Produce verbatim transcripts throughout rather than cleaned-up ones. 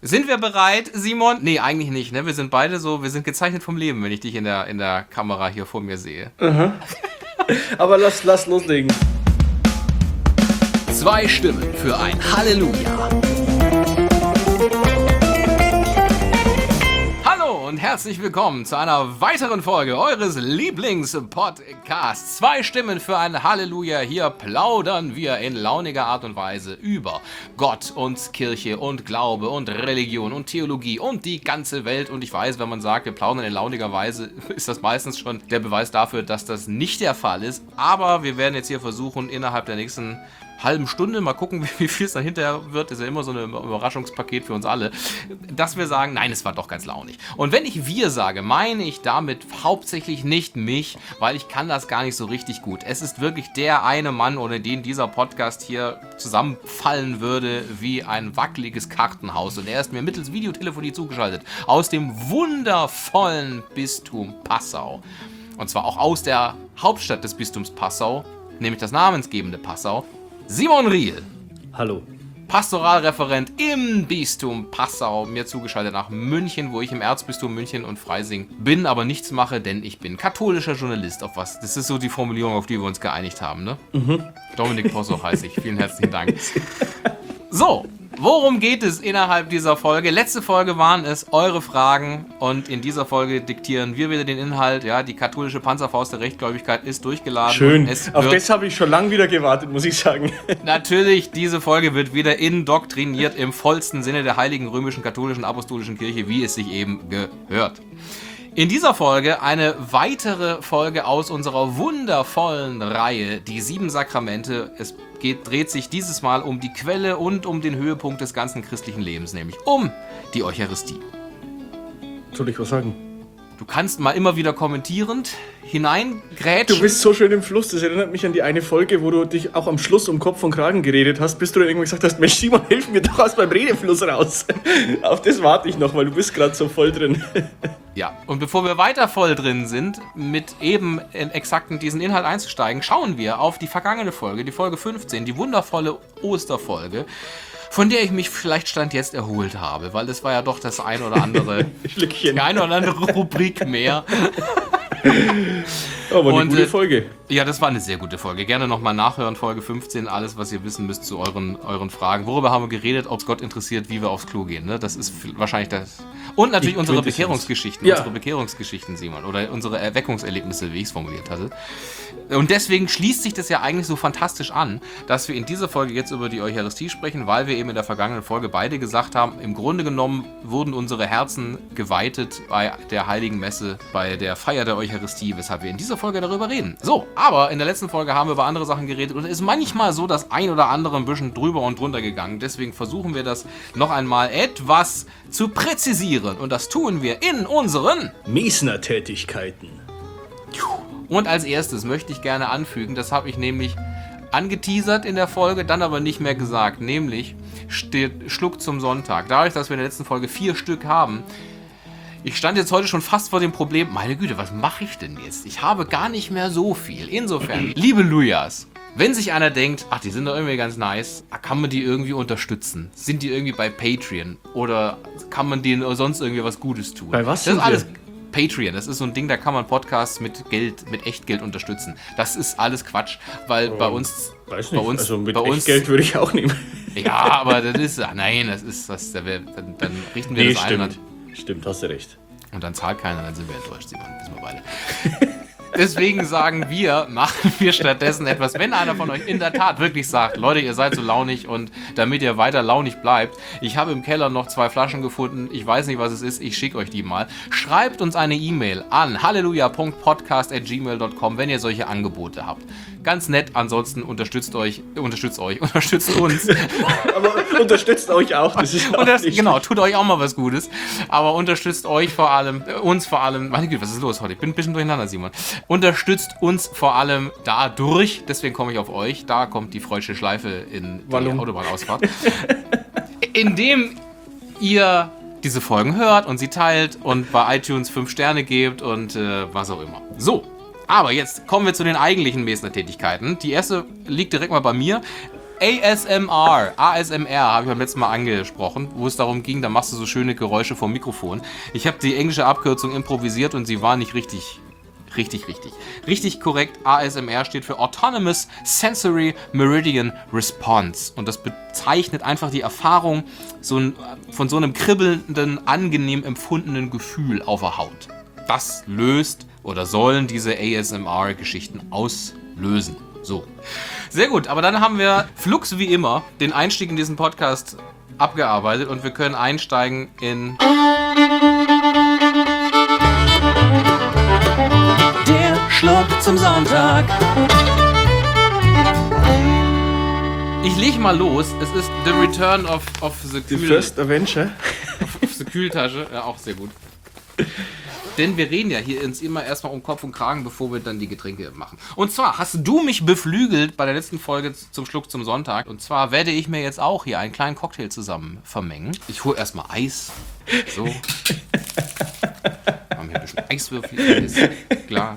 Sind wir bereit, Simon? Nee, eigentlich nicht, ne? Wir sind beide so, wir sind gezeichnet vom Leben, wenn ich dich in der, in der Kamera hier vor mir sehe. Aha. Aber lass, lass loslegen. Zwei Stimmen für ein Halleluja. Hallo und herzlich willkommen zu einer weiteren Folge eures Lieblingspodcasts. Zwei Stimmen für ein Halleluja. Hier plaudern wir in launiger Art und Weise über Gott und Kirche und Glaube und Religion und Theologie und die ganze Welt. Und ich weiß, wenn man sagt, wir plaudern in launiger Weise, ist das meistens schon der Beweis dafür, dass das nicht der Fall ist. Aber wir werden jetzt hier versuchen, innerhalb der nächsten halben Stunde, mal gucken, wie viel es dann hinterher wird, ist ja immer so ein Überraschungspaket für uns alle, dass wir sagen, nein, es war doch ganz launig. Und wenn ich wir sage, meine ich damit hauptsächlich nicht mich, weil ich kann das gar nicht so richtig gut. Es ist wirklich der eine Mann, ohne den dieser Podcast hier zusammenfallen würde wie ein wackeliges Kartenhaus. Und er ist mir mittels Videotelefonie zugeschaltet aus dem wundervollen Bistum Passau. Und zwar auch aus der Hauptstadt des Bistums Passau, nämlich das namensgebende Passau. Simon Riel. Hallo. Pastoralreferent im Bistum Passau, mir zugeschaltet nach München, wo ich im Erzbistum München und Freising bin, aber nichts mache, denn ich bin katholischer Journalist. Auf was? Das ist so die Formulierung, auf die wir uns geeinigt haben, ne? Mhm. Dominik Posso heiße ich. Vielen herzlichen Dank. So, worum geht es innerhalb dieser Folge? Letzte Folge waren es eure Fragen und in dieser Folge diktieren wir wieder den Inhalt. Ja, die katholische Panzerfaust der Rechtgläubigkeit ist durchgeladen. Schön, auf das habe ich schon lange wieder gewartet, muss ich sagen. Natürlich, diese Folge wird wieder indoktriniert im vollsten Sinne der heiligen römischen katholischen apostolischen Kirche, wie es sich eben gehört. In dieser Folge eine weitere Folge aus unserer wundervollen Reihe, die sieben Sakramente. Es geht, dreht sich dieses Mal um die Quelle und um den Höhepunkt des ganzen christlichen Lebens, nämlich um die Eucharistie. Soll ich was sagen? Du kannst mal immer wieder kommentierend hineingrätschen. Du bist so schön im Fluss, das erinnert mich an die eine Folge, wo du dich auch am Schluss um Kopf und Kragen geredet hast, bis du dann irgendwann gesagt hast, Mensch Simon, hilf mir doch aus beim Redefluss raus. Auf das warte ich noch, weil du bist gerade so voll drin. Ja, und bevor wir weiter voll drin sind, mit eben in exakt in diesen Inhalt einzusteigen, schauen wir auf die vergangene Folge, die Folge fünfzehn, die wundervolle Osterfolge, von der ich mich vielleicht Stand jetzt erholt habe, weil es war ja doch das ein oder andere, die eine oder andere Rubrik mehr. Aber eine und, gute Folge. Ja, das war eine sehr gute Folge. Gerne nochmal nachhören, Folge fünfzehn, alles, was ihr wissen müsst zu euren, euren Fragen. Worüber haben wir geredet, ob es Gott interessiert, wie wir aufs Klo gehen, ne? Das ist wahrscheinlich das. Und natürlich unsere Bekehrungsgeschichten, ja. unsere Bekehrungsgeschichten, Simon, oder unsere Erweckungserlebnisse, wie ich es formuliert hatte. Und deswegen schließt sich das ja eigentlich so fantastisch an, dass wir in dieser Folge jetzt über die Eucharistie sprechen, weil wir eben in der vergangenen Folge beide gesagt haben, im Grunde genommen wurden unsere Herzen geweitet bei der Heiligen Messe, bei der Feier der Eucharistie, weshalb wir in dieser Folge darüber reden. So, aber in der letzten Folge haben wir über andere Sachen geredet und es ist manchmal so das ein oder andere ein bisschen drüber und drunter gegangen. Deswegen versuchen wir das noch einmal etwas zu präzisieren und das tun wir in unseren Mesner-Tätigkeiten. Und als erstes möchte ich gerne anfügen, das habe ich nämlich angeteasert in der Folge, dann aber nicht mehr gesagt, nämlich steht Schluck zum Sonntag. Dadurch, dass wir in der letzten Folge vier Stück haben, ich stand jetzt heute schon fast vor dem Problem, meine Güte, was mache ich denn jetzt? Ich habe gar nicht mehr so viel. Insofern, liebe Lujas, wenn sich einer denkt, ach, die sind doch irgendwie ganz nice, kann man die irgendwie unterstützen? Sind die irgendwie bei Patreon? Oder kann man denen sonst irgendwie was Gutes tun? Bei was? Das ist alles Patreon, das ist so ein Ding, da kann man Podcasts mit Geld, mit Echtgeld unterstützen. Das ist alles Quatsch, weil oh, bei uns... Weiß nicht, bei uns, also mit bei uns, Echtgeld würde ich auch nehmen. Ja, aber das ist... Ach nein, das ist... Das, dann, dann richten wir nee, das stimmt. ein. Stimmt, hast du recht. Und dann zahlt keiner, dann sind wir enttäuscht, Simon. Wissen wir beide. Deswegen sagen wir, machen wir stattdessen etwas, wenn einer von euch in der Tat wirklich sagt, Leute, ihr seid so launig und damit ihr weiter launig bleibt, ich habe im Keller noch zwei Flaschen gefunden, ich weiß nicht, was es ist, ich schicke euch die mal. Schreibt uns eine E-Mail an halleluja punkt podcast at gmail punkt com, wenn ihr solche Angebote habt. Ganz nett, ansonsten unterstützt euch, unterstützt euch, unterstützt uns. Aber unterstützt euch auch, das ist auch das, Genau, tut euch auch mal was Gutes, aber unterstützt euch vor allem, äh, uns vor allem, meine Güte, was ist los heute? Ich bin ein bisschen durcheinander, Simon. Unterstützt uns vor allem dadurch, deswegen komme ich auf euch, da kommt die freudsche Schleife in die Warum? Autobahnausfahrt, indem ihr diese Folgen hört und sie teilt und bei iTunes fünf Sterne gebt und äh, was auch immer. So, aber jetzt kommen wir zu den eigentlichen Mesner-Tätigkeiten. Die erste liegt direkt mal bei mir. A S M R, A S M R habe ich beim letzten Mal angesprochen, wo es darum ging, da machst du so schöne Geräusche vom Mikrofon. Ich habe die englische Abkürzung improvisiert und sie war nicht richtig, richtig, richtig. Richtig korrekt, A S M R steht für Autonomous Sensory Meridian Response und das bezeichnet einfach die Erfahrung so ein, von so einem kribbelnden, angenehm empfundenen Gefühl auf der Haut. Das löst oder sollen diese A S M R-Geschichten auslösen. So. Sehr gut, aber dann haben wir flugs wie immer den Einstieg in diesen Podcast abgearbeitet und wir können einsteigen in Der Schluck zum Sonntag. Ich leg mal los. Es ist The Return of, of the The Kühl... First Avenger. Of, of the Kühltasche. Ja, auch sehr gut. Denn wir reden ja hier uns immer erstmal um Kopf und Kragen, bevor wir dann die Getränke machen. Und zwar hast du mich beflügelt bei der letzten Folge zum Schluck zum Sonntag. Und zwar werde ich mir jetzt auch hier einen kleinen Cocktail zusammen vermengen. Ich hole erstmal Eis. So. Wir haben hier ein bisschen Eiswürfel in das Glas.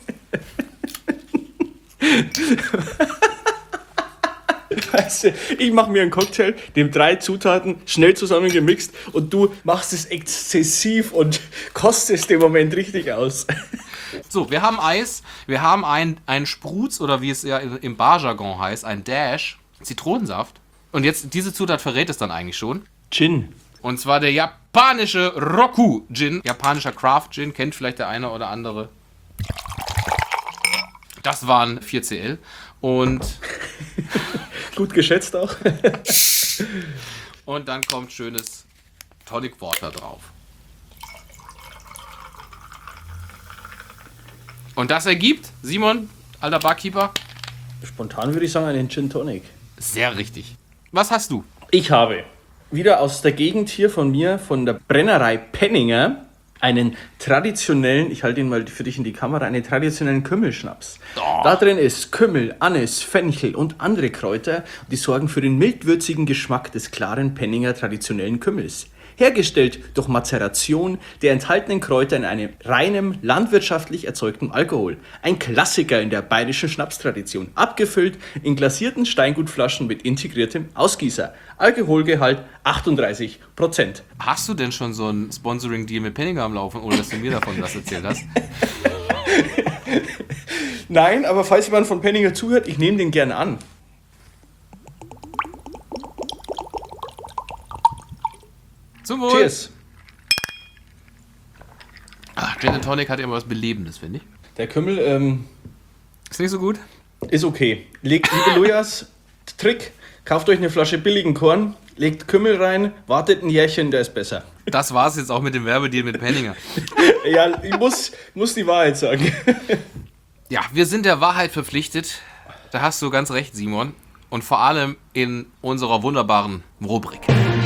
Weißt du, ich mache mir einen Cocktail, dem drei Zutaten schnell zusammengemixt und du machst es exzessiv und kostest den Moment richtig aus. So, wir haben Eis, wir haben ein, ein Sprutz oder wie es ja im Barjargon heißt, ein Dash, Zitronensaft. Und jetzt, diese Zutat verrät es dann eigentlich schon. Gin. Und zwar der japanische Roku Gin. Japanischer Craft Gin, kennt vielleicht der eine oder andere. Das waren vier C L. Und Gut geschätzt auch. Und dann kommt schönes Tonic Water drauf. Und das ergibt, Simon, alter Barkeeper, Spontan würde ich sagen, einen Gin Tonic. sehr richtig. Was hast du? Ich habe wieder aus der Gegend hier von mir, von der Brennerei Penninger, einen traditionellen, ich halte ihn mal für dich in die Kamera, einen traditionellen Kümmelschnaps. Oh. Da drin ist Kümmel, Anis, Fenchel und andere Kräuter, die sorgen für den mildwürzigen Geschmack des klaren Penninger traditionellen Kümmels. Hergestellt durch Mazeration der enthaltenen Kräuter in einem reinem, landwirtschaftlich erzeugten Alkohol. Ein Klassiker in der bayerischen Schnapstradition. Abgefüllt in glasierten Steingutflaschen mit integriertem Ausgießer. Alkoholgehalt achtunddreißig Prozent. Hast du denn schon so ein Sponsoring-Deal mit Penninger am Laufen, ohne dass du mir davon was erzählt hast? Nein, aber falls jemand von Penninger zuhört, ich nehme den gerne an. Zum Wohl. Cheers. Ach, Gin and Tonic hat immer was Belebendes, finde ich. Der Kümmel ähm, Ist nicht so gut? ist okay. Legt, liebe Lujas, Trick, kauft euch eine Flasche billigen Korn, legt Kümmel rein, wartet ein Jährchen, der ist besser. Das war's jetzt auch mit dem Werbedeal mit Penninger. Ja, ich muss, muss die Wahrheit sagen. Ja, wir sind der Wahrheit verpflichtet. Da hast du ganz recht, Simon. Und vor allem in unserer wunderbaren Rubrik.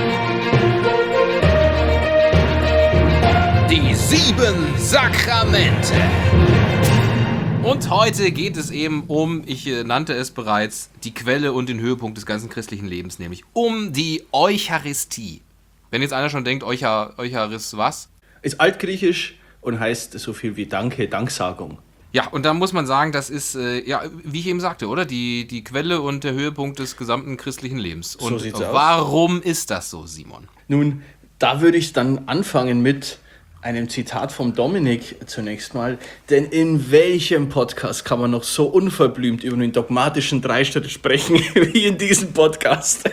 Die sieben Sakramente. Und heute geht es eben um, ich äh, nannte es bereits, die Quelle und den Höhepunkt des ganzen christlichen Lebens, nämlich um die Eucharistie. Wenn jetzt einer schon denkt, Euchar, Eucharis was? Ist altgriechisch und heißt so viel wie Danke, Danksagung. Ja, und da muss man sagen, das ist, äh, ja, wie ich eben sagte, oder? Die, die Quelle und der Höhepunkt des gesamten christlichen Lebens. Und So sieht's aus. warum ist das so, Simon? Nun, da würde ich dann anfangen mit einem Zitat vom Dominik zunächst mal. Denn in welchem Podcast kann man noch so unverblümt über den dogmatischen Dreischritt sprechen wie in diesem Podcast?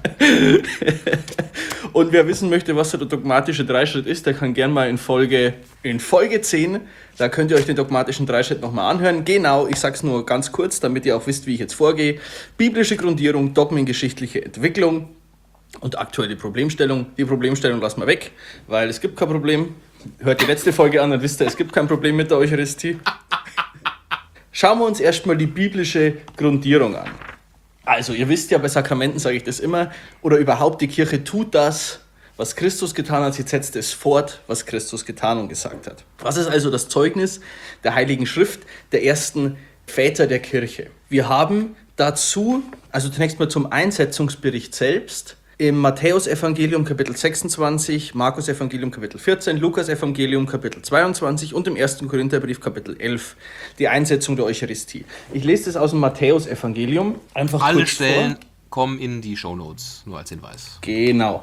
Und wer wissen möchte, was der dogmatische Dreischritt ist, der kann gern mal in Folge, in Folge zehn, da könnt ihr euch den dogmatischen Dreischritt nochmal anhören. Genau, ich sag's nur ganz kurz, damit ihr auch wisst, wie ich jetzt vorgehe. Biblische Grundierung, dogmengeschichtliche Entwicklung und aktuelle Problemstellung. Die Problemstellung lassen wir weg, weil es gibt kein Problem. Hört die letzte Folge an, dann wisst ihr, es gibt kein Problem mit der Eucharistie. Schauen wir uns erstmal die biblische Grundierung an. Also, ihr wisst ja, bei Sakramenten sage ich das immer, oder überhaupt die Kirche tut das, was Christus getan hat, sie setzt es fort, was Christus getan und gesagt hat. Was ist also das Zeugnis der Heiligen Schrift, der ersten Väter der Kirche? Wir haben dazu, also zunächst mal zum Einsetzungsbericht selbst, im Matthäus-Evangelium Kapitel sechsundzwanzig, Markus-Evangelium Kapitel vierzehn, Lukas-Evangelium Kapitel zweiundzwanzig und im ersten Korintherbrief Kapitel elf die Einsetzung der Eucharistie. Ich lese das aus dem Matthäus-Evangelium einfach Alle kurz Stellen vor. kommen in die Shownotes, nur als Hinweis. Genau.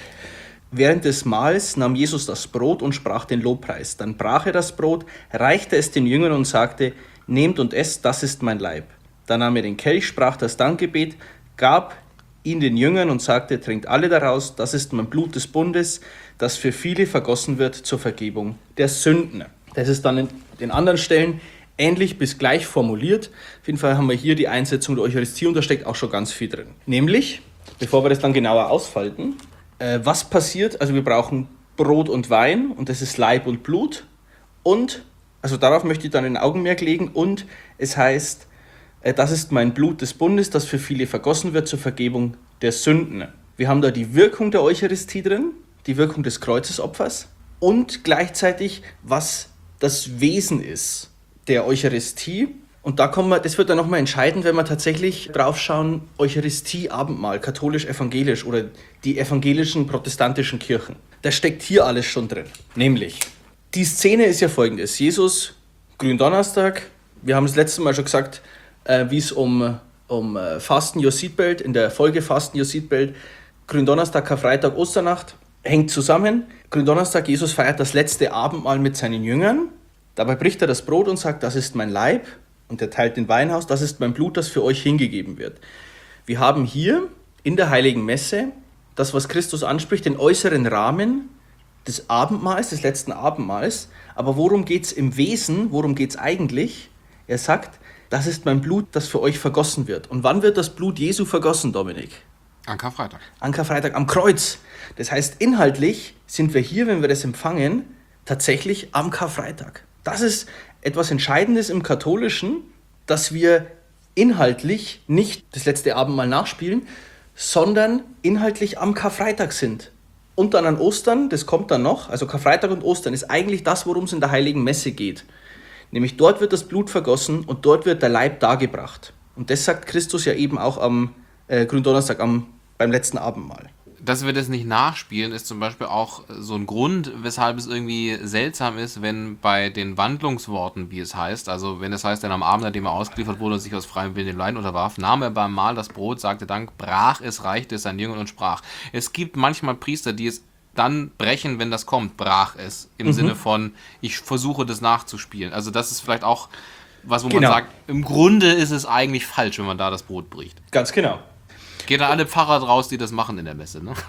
Während des Mahls nahm Jesus das Brot und sprach den Lobpreis. Dann brach er das Brot, reichte es den Jüngern und sagte, nehmt und esst, das ist mein Leib. Dann nahm er den Kelch, sprach das Dankgebet, gab ihn den Jüngern und sagte, trinkt alle daraus, das ist mein Blut des Bundes, das für viele vergossen wird zur Vergebung der Sünden. Das ist dann in den anderen Stellen ähnlich bis gleich formuliert. Auf jeden Fall haben wir hier die Einsetzung der Eucharistie und da steckt auch schon ganz viel drin. Nämlich, bevor wir das dann genauer ausfalten, äh, was passiert? Also wir brauchen Brot und Wein und das ist Leib und Blut und, also darauf möchte ich dann ein Augenmerk legen und es heißt, äh, das ist mein Blut des Bundes, das für viele vergossen wird zur Vergebung der Sünden. Wir haben da die Wirkung der Eucharistie drin, die Wirkung des Kreuzesopfers und gleichzeitig, was das Wesen ist der Eucharistie. Und da kommen wir, das wird dann nochmal entscheidend, wenn wir tatsächlich drauf schauen, Eucharistie, Abendmahl, katholisch-evangelisch oder die evangelischen protestantischen Kirchen. Da steckt hier alles schon drin. Nämlich, die Szene ist ja folgendes. Jesus, Gründonnerstag, wir haben das letzte Mal schon gesagt, äh, wie es um, um äh, Fasten Your Seatbelt, in der Folge Fasten Your Seatbelt, Gründonnerstag, Karfreitag, Osternacht, hängt zusammen. Gründonnerstag, Jesus feiert das letzte Abendmahl mit seinen Jüngern. Dabei bricht er das Brot und sagt, das ist mein Leib. Und er teilt den Wein aus, das ist mein Blut, das für euch hingegeben wird. Wir haben hier in der Heiligen Messe das, was Christus anspricht, den äußeren Rahmen des Abendmahls, des letzten Abendmahls. Aber worum geht es im Wesen? Worum geht es eigentlich? Er sagt, das ist mein Blut, das für euch vergossen wird. Und wann wird das Blut Jesu vergossen, Dominik? An Karfreitag. An Karfreitag, am Kreuz. Das heißt, inhaltlich sind wir hier, wenn wir das empfangen, tatsächlich am Karfreitag. Das ist etwas Entscheidendes im Katholischen, dass wir inhaltlich nicht das letzte Abendmahl nachspielen, sondern inhaltlich am Karfreitag sind. Und dann an Ostern, das kommt dann noch, also Karfreitag und Ostern ist eigentlich das, worum es in der Heiligen Messe geht. Nämlich dort wird das Blut vergossen und dort wird der Leib dargebracht. Und das sagt Christus ja eben auch am äh, Gründonnerstag, am, beim letzten Abendmahl. Dass wir das nicht nachspielen, ist zum Beispiel auch so ein Grund, weshalb es irgendwie seltsam ist, wenn bei den Wandlungsworten, wie es heißt, also wenn es heißt, denn am Abend, an dem er ausgeliefert wurde und sich aus freiem Willen dem Leiden unterwarf, nahm er beim Mahl das Brot, sagte Dank, brach es, reichte es seinen Jüngern und sprach. Es gibt manchmal Priester, die es dann brechen, wenn das kommt, brach es, im mhm. Sinne von, ich versuche das nachzuspielen. Also das ist vielleicht auch was, wo genau. man sagt, im Grunde ist es eigentlich falsch, wenn man da das Brot bricht. Ganz genau. Geht da alle Pfarrer draus, die das machen in der Messe, ne?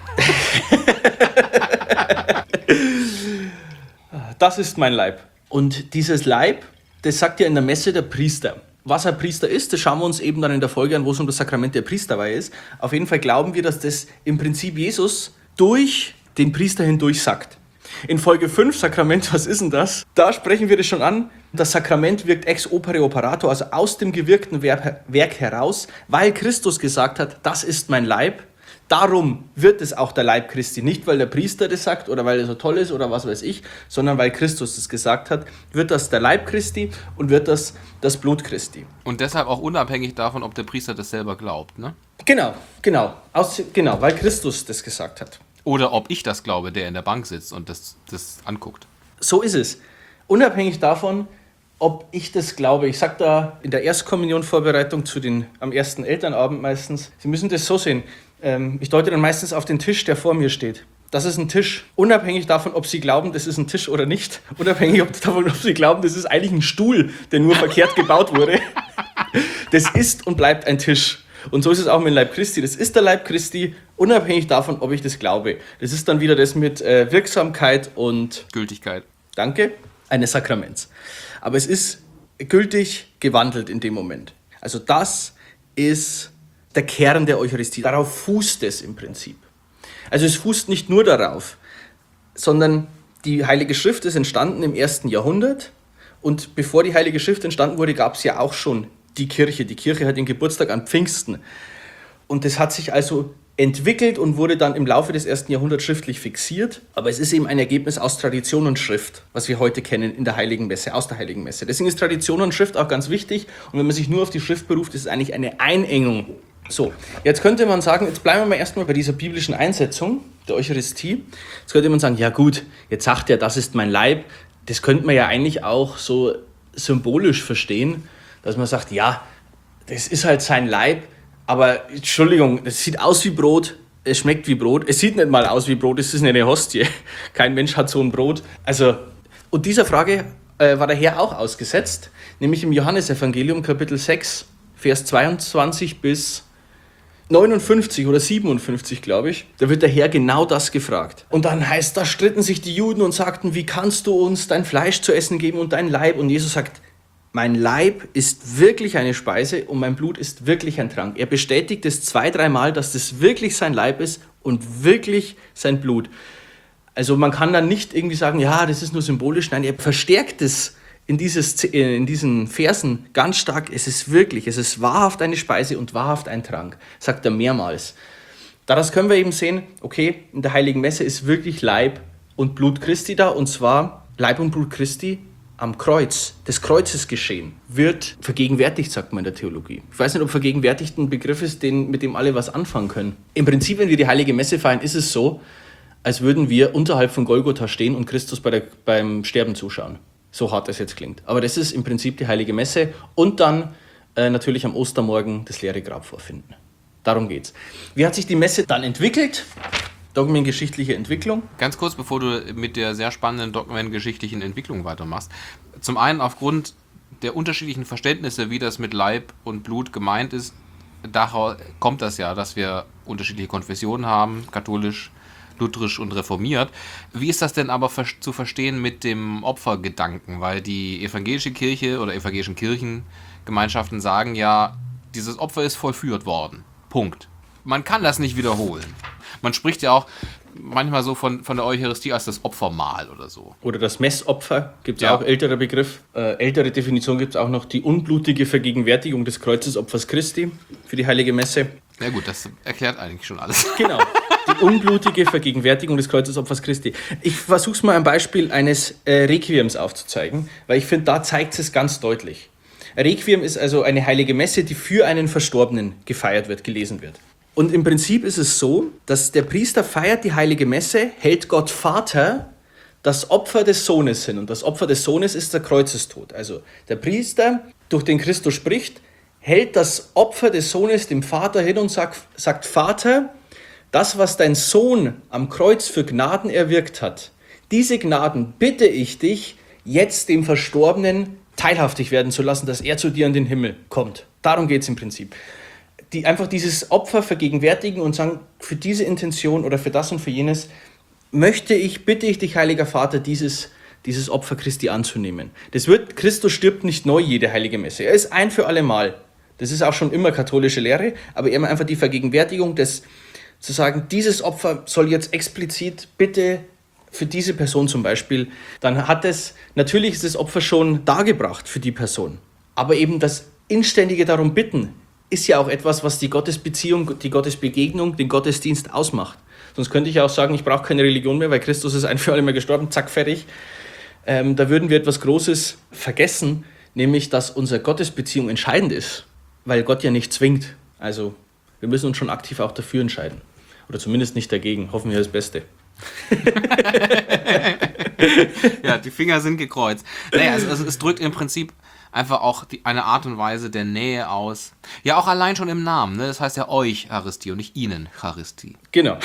Das ist mein Leib. Und dieses Leib, das sagt ja in der Messe der Priester. Was ein Priester ist, das schauen wir uns eben dann in der Folge an, wo es um das Sakrament der Priesterweihe ist. Auf jeden Fall glauben wir, dass das im Prinzip Jesus durch den Priester hindurch sagt. In Folge fünf, Sakrament, was ist denn das? Da sprechen wir das schon an. Das Sakrament wirkt ex opere operato, also aus dem gewirkten Werk heraus, weil Christus gesagt hat, das ist mein Leib. Darum wird es auch der Leib Christi. Nicht, weil der Priester das sagt oder weil er so toll ist oder was weiß ich, sondern weil Christus das gesagt hat, wird das der Leib Christi und wird das das Blut Christi. Und deshalb auch unabhängig davon, ob der Priester das selber glaubt, ne? Genau, genau, aus, genau, weil Christus das gesagt hat. Oder ob ich das glaube, der in der Bank sitzt und das, das anguckt. So ist es. Unabhängig davon, ob ich das glaube. Ich sage da in der Erstkommunionvorbereitung zu den, am ersten Elternabend meistens, Sie müssen das so sehen. Ähm, ich deute dann meistens auf den Tisch, der vor mir steht. Das ist ein Tisch. Unabhängig davon, ob Sie glauben, das ist ein Tisch oder nicht. Unabhängig davon, ob Sie glauben, das ist eigentlich ein Stuhl, der nur verkehrt gebaut wurde. Das ist und bleibt ein Tisch. Und so ist es auch mit dem Leib Christi. Das ist der Leib Christi, unabhängig davon, ob ich das glaube. Das ist dann wieder das mit äh, Wirksamkeit und Gültigkeit. Danke, eines Sakraments. Aber es ist gültig gewandelt in dem Moment. Also das ist der Kern der Eucharistie. Darauf fußt es im Prinzip. Also es fußt nicht nur darauf, sondern die Heilige Schrift ist entstanden im ersten Jahrhundert. Und bevor die Heilige Schrift entstanden wurde, gab es ja auch schon die Kirche. Die Kirche hat den Geburtstag an Pfingsten. Und das hat sich also entwickelt und wurde dann im Laufe des ersten Jahrhunderts schriftlich fixiert. Aber es ist eben ein Ergebnis aus Tradition und Schrift, was wir heute kennen in der Heiligen Messe, aus der Heiligen Messe. Deswegen ist Tradition und Schrift auch ganz wichtig. Und wenn man sich nur auf die Schrift beruft, ist es eigentlich eine Einengung. So, jetzt könnte man sagen, jetzt bleiben wir mal erstmal bei dieser biblischen Einsetzung der Eucharistie. Jetzt könnte man sagen, ja gut, jetzt sagt er, das ist mein Leib. Das könnte man ja eigentlich auch so symbolisch verstehen, dass man sagt, ja, das ist halt sein Leib, Aber, Entschuldigung, es sieht aus wie Brot, es schmeckt wie Brot. Es sieht nicht mal aus wie Brot, es ist eine Hostie. Kein Mensch hat so ein Brot. Also, und dieser Frage äh, war der Herr auch ausgesetzt, nämlich im Johannesevangelium Kapitel sechs, Vers zweiundzwanzig bis neunundfünfzig oder siebenundfünfzig, glaube ich. Da wird der Herr genau das gefragt. Und dann heißt, da stritten sich die Juden und sagten, wie kannst du uns dein Fleisch zu essen geben und dein Leib? Und Jesus sagt, mein Leib ist wirklich eine Speise und mein Blut ist wirklich ein Trank. Er bestätigt es zwei, dreimal, dass das wirklich sein Leib ist und wirklich sein Blut. Also man kann dann nicht irgendwie sagen, ja, das ist nur symbolisch. Nein, er verstärkt es in, dieses, in diesen Versen ganz stark. Es ist wirklich, es ist wahrhaft eine Speise und wahrhaft ein Trank, sagt er mehrmals. Daraus können wir eben sehen, okay, in der Heiligen Messe ist wirklich Leib und Blut Christi da, und zwar Leib und Blut Christi am Kreuz, des Kreuzes geschehen, wird vergegenwärtigt, sagt man in der Theologie. Ich weiß nicht, ob vergegenwärtigt ein Begriff ist, den, mit dem alle was anfangen können. Im Prinzip, wenn wir die Heilige Messe feiern, ist es so, als würden wir unterhalb von Golgotha stehen und Christus bei der, beim Sterben zuschauen. So hart das jetzt klingt. Aber das ist im Prinzip die Heilige Messe und dann äh, natürlich am Ostermorgen das leere Grab vorfinden. Darum geht's. Wie hat sich die Messe dann entwickelt? Dogmengeschichtliche Entwicklung. Ganz kurz, bevor du mit der sehr spannenden dogmengeschichtlichen Entwicklung weitermachst. Zum einen aufgrund der unterschiedlichen Verständnisse, wie das mit Leib und Blut gemeint ist, daraus kommt das ja, dass wir unterschiedliche Konfessionen haben, katholisch, lutherisch und reformiert. Wie ist das denn aber zu verstehen mit dem Opfergedanken? Weil die evangelische Kirche oder evangelischen Kirchengemeinschaften sagen ja, dieses Opfer ist vollführt worden. Punkt. Man kann das nicht wiederholen. Man spricht ja auch manchmal so von, von der Eucharistie als das Opfermahl oder so. Oder das Messopfer, gibt es Ja. auch, älterer Begriff. Äh, ältere Definition gibt es auch noch, die unblutige Vergegenwärtigung des Kreuzesopfers Christi für die Heilige Messe. Ja gut, das erklärt eigentlich schon alles. Genau, die unblutige Vergegenwärtigung des Kreuzesopfers Christi. Ich versuche es mal am Beispiel eines äh, Requiems aufzuzeigen, weil ich finde, da zeigt es ganz deutlich. Requiem ist also eine heilige Messe, die für einen Verstorbenen gefeiert wird, gelesen wird. Und im Prinzip ist es so, dass der Priester feiert die heilige Messe, hält Gott Vater das Opfer des Sohnes hin. Und das Opfer des Sohnes ist der Kreuzestod. Also der Priester, durch den Christus spricht, hält das Opfer des Sohnes dem Vater hin und sagt, sagt Vater, das, was dein Sohn am Kreuz für Gnaden erwirkt hat, diese Gnaden bitte ich dich, jetzt dem Verstorbenen teilhaftig werden zu lassen, dass er zu dir in den Himmel kommt. Darum geht es im Prinzip. Die einfach dieses Opfer vergegenwärtigen und sagen, für diese Intention oder für das und für jenes möchte ich, bitte ich dich, Heiliger Vater, dieses, dieses Opfer Christi anzunehmen. Das wird, Christus stirbt nicht neu jede heilige Messe. Er ist ein für alle Mal. Das ist auch schon immer katholische Lehre, aber eher einfach die Vergegenwärtigung des, zu sagen, dieses Opfer soll jetzt explizit bitte für diese Person zum Beispiel, dann hat es, natürlich ist das Opfer schon dargebracht für die Person, aber eben das inständige darum bitten, ist ja auch etwas, was die Gottesbeziehung, die Gottesbegegnung, den Gottesdienst ausmacht. Sonst könnte ich auch sagen, ich brauche keine Religion mehr, weil Christus ist ein für alle Mal gestorben, zack, fertig. Ähm, da würden wir etwas Großes vergessen, nämlich, dass unsere Gottesbeziehung entscheidend ist, weil Gott ja nicht zwingt. Also wir müssen uns schon aktiv auch dafür entscheiden. Oder zumindest nicht dagegen. Hoffen wir das Beste. Ja, die Finger sind gekreuzt. Naja, also, also es drückt im Prinzip einfach auch die, eine Art und Weise der Nähe aus. Ja, auch allein schon im Namen. Ne? Das heißt ja euch Charistie und nicht ihnen Charistie. Genau.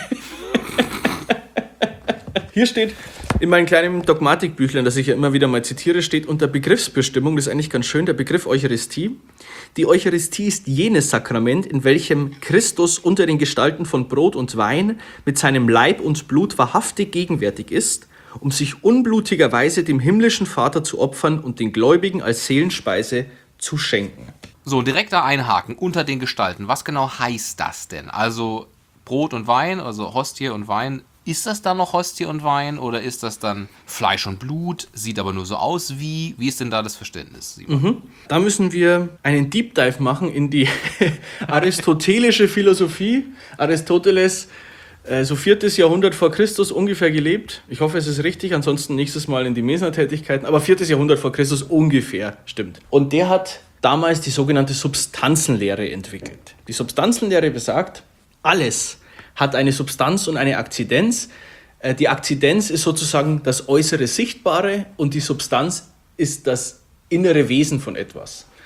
Hier steht in meinem kleinen Dogmatikbüchlein, das ich ja immer wieder mal zitiere, steht unter Begriffsbestimmung, das ist eigentlich ganz schön, der Begriff Eucharistie. Die Eucharistie ist jenes Sakrament, in welchem Christus unter den Gestalten von Brot und Wein mit seinem Leib und Blut wahrhaftig gegenwärtig ist, um sich unblutigerweise dem himmlischen Vater zu opfern und den Gläubigen als Seelenspeise zu schenken. So, direkter Einhaken unter den Gestalten. Was genau heißt das denn? Also Brot und Wein, also Hostie und Wein. Ist das dann noch Hostie und Wein oder ist das dann Fleisch und Blut? Sieht aber nur so aus wie. Wie ist denn da das Verständnis, Simon? Mhm. Da müssen wir einen Deep Dive machen in die aristotelische Philosophie. Aristoteles, äh, so viertes Jahrhundert vor Christus ungefähr gelebt. Ich hoffe, es ist richtig, ansonsten nächstes Mal in die Mesner-Tätigkeiten. Aber viertes Jahrhundert vor Christus ungefähr, stimmt. Und der hat damals die sogenannte Substanzenlehre entwickelt. Die Substanzenlehre besagt, alles hat eine Substanz und eine Akzidenz. Die Akzidenz ist sozusagen das äußere Sichtbare und die Substanz ist das innere Wesen von etwas.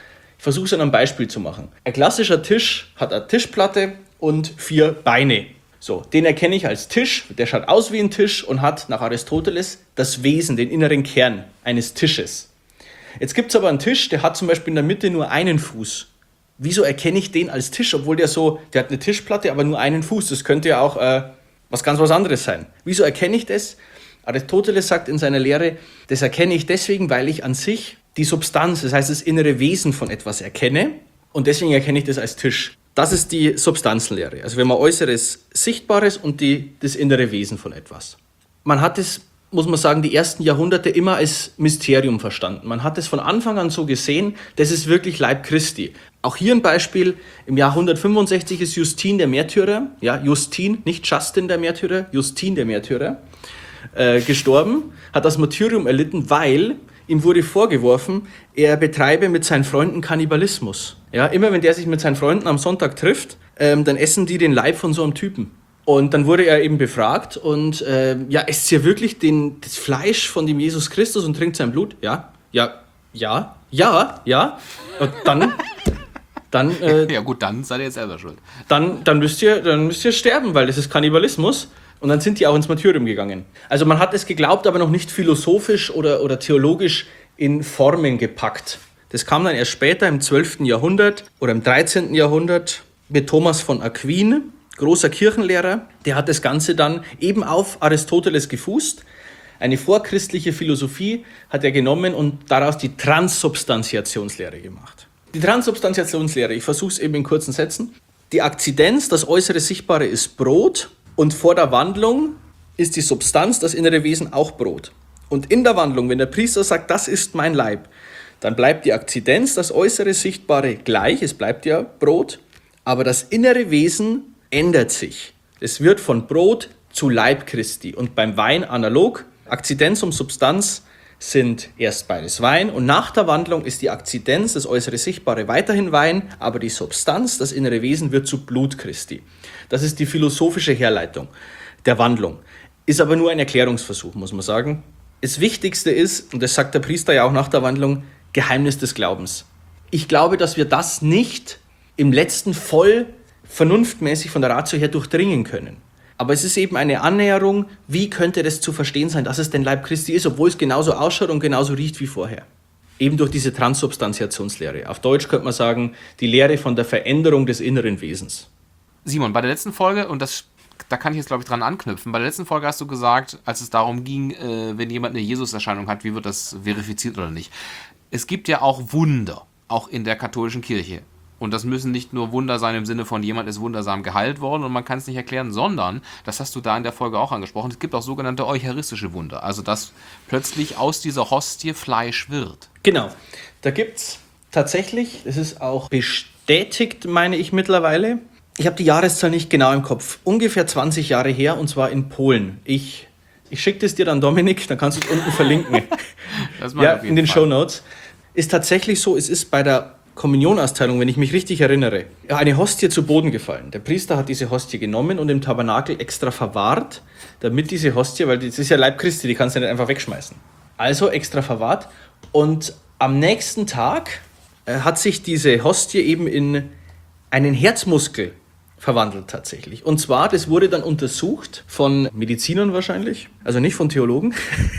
versuche es an einem Beispiel zu machen. Ein klassischer Tisch hat eine Tischplatte und vier Beine. So, den erkenne ich als Tisch, der schaut aus wie ein Tisch und hat nach Aristoteles das Wesen, den inneren Kern eines Tisches. Jetzt gibt es aber einen Tisch, der hat zum Beispiel in der Mitte nur einen Fuß. Wieso erkenne ich den als Tisch, obwohl der so, der hat eine Tischplatte, aber nur einen Fuß. Das könnte ja auch äh, was ganz was anderes sein. Wieso erkenne ich das? Aristoteles sagt in seiner Lehre, das erkenne ich deswegen, weil ich an sich die Substanz, das heißt das innere Wesen von etwas erkenne und deswegen erkenne ich das als Tisch. Das ist die Substanzenlehre. Also wir haben ein äußeres Sichtbares und die, das innere Wesen von etwas. Man hat es, muss man sagen, die ersten Jahrhunderte immer als Mysterium verstanden. Man hat es von Anfang an so gesehen, das ist wirklich Leib Christi. Auch hier ein Beispiel, im Jahr hundertfünfundsechzig ist Justin der Märtyrer, ja, Justin, nicht Justin der Märtyrer, Justin der Märtyrer, äh, gestorben, hat das Martyrium erlitten, weil ihm wurde vorgeworfen, er betreibe mit seinen Freunden Kannibalismus. Ja, immer wenn der sich mit seinen Freunden am Sonntag trifft, ähm, dann essen die den Leib von so einem Typen. Und dann wurde er eben befragt und äh, ja, esst ihr wirklich den, das Fleisch von dem Jesus Christus und trinkt sein Blut? Ja, ja, ja, ja, ja. Und dann, dann äh, ja gut, dann seid ihr jetzt selber schuld. Dann, dann, müsst ihr, dann müsst ihr sterben, weil das ist Kannibalismus. Und dann sind die auch ins Martyrium gegangen. Also man hat es geglaubt, aber noch nicht philosophisch oder, oder theologisch in Formen gepackt. Das kam dann erst später im zwölften Jahrhundert oder im dreizehnten Jahrhundert mit Thomas von Aquin, großer Kirchenlehrer. Der hat das Ganze dann eben auf Aristoteles gefußt. Eine vorchristliche Philosophie hat er genommen und daraus die Transsubstantiationslehre gemacht. Die Transsubstantiationslehre, ich versuche es eben in kurzen Sätzen. Die Akzidenz, das äußere Sichtbare, ist Brot. Und vor der Wandlung ist die Substanz, das innere Wesen, auch Brot. Und in der Wandlung, wenn der Priester sagt, das ist mein Leib, dann bleibt die Akzidenz, das äußere Sichtbare, gleich, es bleibt ja Brot, aber das innere Wesen ändert sich. Es wird von Brot zu Leib Christi. Und beim Wein analog, Akzidenz und Substanz sind erst beides Wein und nach der Wandlung ist die Akzidenz, das äußere Sichtbare, weiterhin Wein, aber die Substanz, das innere Wesen, wird zu Blut Christi. Das ist die philosophische Herleitung der Wandlung. Ist aber nur ein Erklärungsversuch, muss man sagen. Das Wichtigste ist, und das sagt der Priester ja auch nach der Wandlung, Geheimnis des Glaubens. Ich glaube, dass wir das nicht im Letzten voll vernunftmäßig von der Ratio her durchdringen können. Aber es ist eben eine Annäherung, wie könnte das zu verstehen sein, dass es denn Leib Christi ist, obwohl es genauso ausschaut und genauso riecht wie vorher. Eben durch diese Transsubstantiationslehre. Auf Deutsch könnte man sagen, die Lehre von der Veränderung des inneren Wesens. Simon, bei der letzten Folge, und das, da kann ich jetzt, glaube ich, dran anknüpfen, bei der letzten Folge hast du gesagt, als es darum ging, äh, wenn jemand eine Jesus-Erscheinung hat, wie wird das verifiziert oder nicht. Es gibt ja auch Wunder, auch in der katholischen Kirche. Und das müssen nicht nur Wunder sein im Sinne von, jemand ist wundersam geheilt worden und man kann es nicht erklären, sondern, das hast du da in der Folge auch angesprochen, es gibt auch sogenannte eucharistische Wunder. Also, dass plötzlich aus dieser Hostie Fleisch wird. Genau. Da gibt es tatsächlich, das ist auch bestätigt, meine ich mittlerweile, ich habe die Jahreszahl nicht genau im Kopf, ungefähr zwanzig Jahre her, und zwar in Polen. Ich, ich schicke das dir dann, Dominik, dann kannst du es unten verlinken. Das ja, in den Shownotes. Ist tatsächlich so, es ist bei der Kommunionausteilung, wenn ich mich richtig erinnere, eine Hostie zu Boden gefallen. Der Priester hat diese Hostie genommen und im Tabernakel extra verwahrt, damit diese Hostie, weil das ist ja Leib Christi, die kannst du nicht einfach wegschmeißen. Also extra verwahrt und am nächsten Tag äh, hat sich diese Hostie eben in einen Herzmuskel verwandelt tatsächlich. Und zwar, das wurde dann untersucht von Medizinern wahrscheinlich, also nicht von Theologen.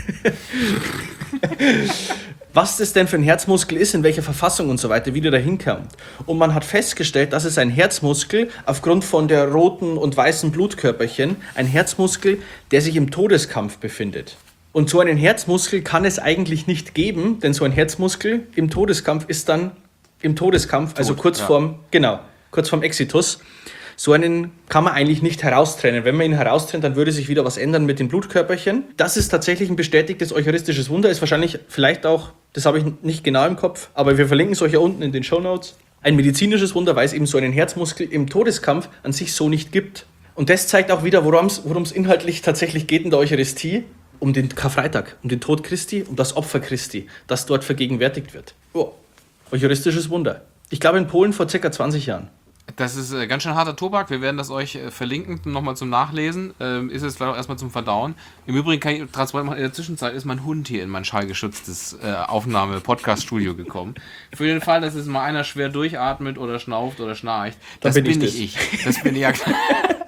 Was das denn für ein Herzmuskel ist, in welcher Verfassung und so weiter, wie der da hinkommt. Und man hat festgestellt, dass es ein Herzmuskel, aufgrund von der roten und weißen Blutkörperchen, ein Herzmuskel, der sich im Todeskampf befindet. Und so einen Herzmuskel kann es eigentlich nicht geben, denn so ein Herzmuskel im Todeskampf ist dann im Todeskampf, Tot, also kurz ja. vorm, genau, kurz vorm Exitus. So einen kann man eigentlich nicht heraustrennen. Wenn man ihn heraustrennt, dann würde sich wieder was ändern mit den Blutkörperchen. Das ist tatsächlich ein bestätigtes eucharistisches Wunder. Ist wahrscheinlich vielleicht auch, das habe ich nicht genau im Kopf, aber wir verlinken es euch ja unten in den Shownotes. Ein medizinisches Wunder, weil es eben so einen Herzmuskel im Todeskampf an sich so nicht gibt. Und das zeigt auch wieder, worum es inhaltlich tatsächlich geht in der Eucharistie. Um den Karfreitag, um den Tod Christi, um das Opfer Christi, das dort vergegenwärtigt wird. Oh, eucharistisches Wunder. Ich glaube in Polen vor ca. zwanzig Jahren. Das ist äh, ganz schön harter Tobak. Wir werden das euch äh, verlinken, nochmal zum Nachlesen. Ähm, ist es vielleicht auch erstmal zum Verdauen. Im Übrigen kann ich transparent machen, in der Zwischenzeit ist mein Hund hier in mein schallgeschütztes äh, Aufnahme-Podcast-Studio gekommen. Für den Fall, dass jetzt mal einer schwer durchatmet oder schnauft oder schnarcht. Das bin, bin nicht ich. ich. Das bin ich ja klar.